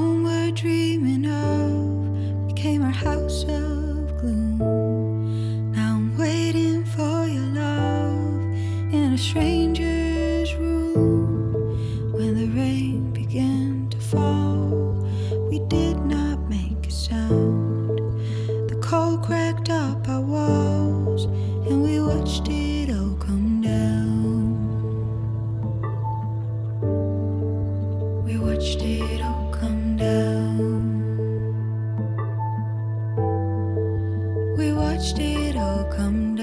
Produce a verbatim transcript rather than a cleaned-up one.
home we're dreaming of became our house of gloom. Now I'm waiting for your love in a stranger's room. When the rain began to fall, we did not make a sound. The cold cracked up our walls, and we watched it all come down. We watched it all come down. We watched it all come down.